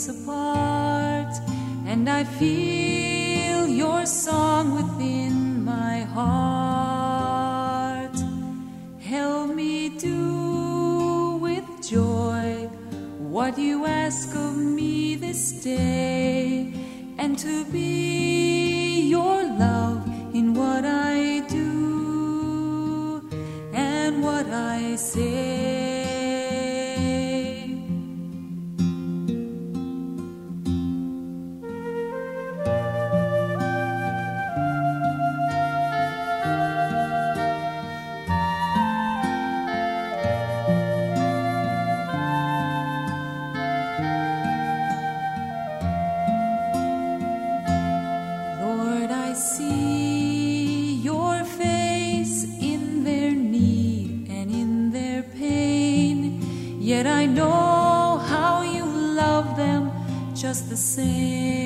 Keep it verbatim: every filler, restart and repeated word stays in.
space apart, and I feel your song within my heart. Help me do with joy what you ask of me this day, and to be your love in what I do and what I say. Yet I know how you love them just the same.